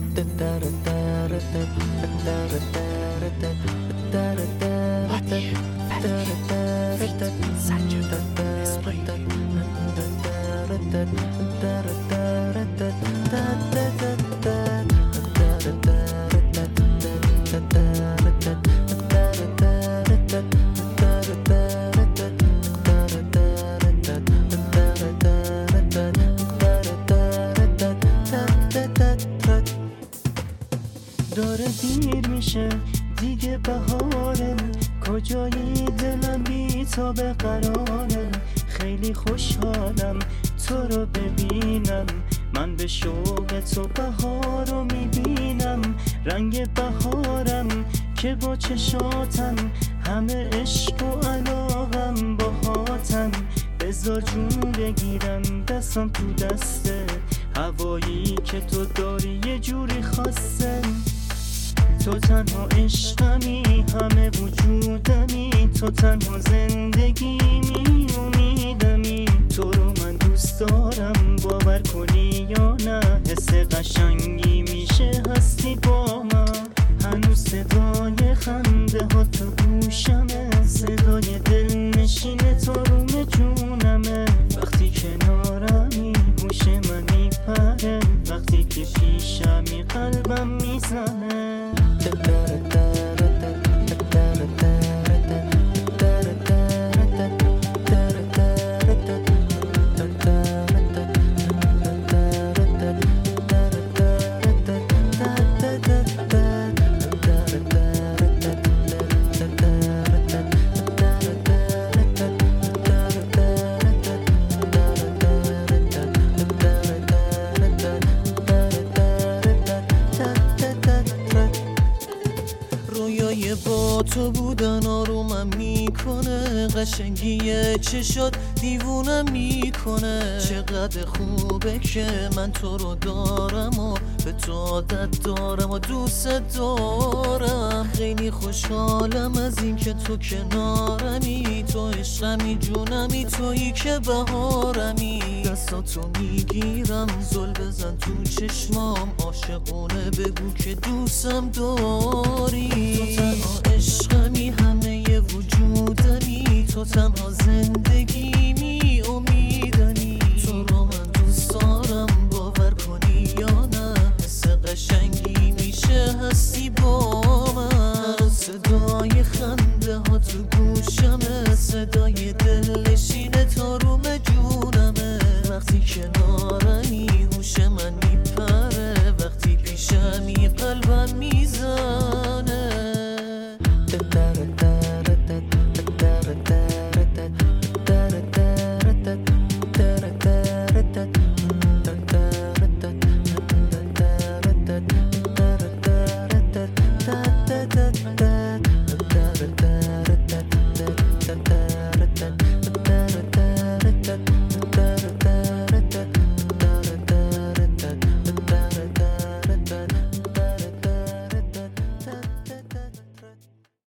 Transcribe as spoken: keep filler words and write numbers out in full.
داره دیر میشه دیگه بهاره، کجایی دلم بی تا به قراره. خیلی خوشحالم تو رو ببینم، من به شوق تو بهار رو میبینم. رنگ بهارم که با چشاتم، همه عشق و علاقم باهاتم. بذار جون بگیرم دستم تو دسته، هوایی که تو داری یه جوری خاصه. تو تنها عشقمی، همه وجودمی، تو تنها زندگیمی، امیدمی. تو رو من دوست دارم، باور کنی یا نه، حس قشنگی میشه هستی با من. هنوز صدای خنده ها تو گوشمه، صدای دلنشین تو روم جونمه. وقتی کنارمی هوش من میپره، وقتی که پیشمی قلبم میزنه. با تو بودن آرومم میکنه، قشنگی چشات دیوونم میکنه. چقدر خوبه که من تو رو دارم و به تو عادت دارم و دوست دارم. خیلی خوشحالم از این که تو کنارمی، تو عشقمی جونمی، تویی که بهارمی. دستاتو میگیرم زل بزن تو چشمام، عاشقونه بگو که دوستم داری. تو تنها عشقمی، همه وجودمی، تو تنها زنده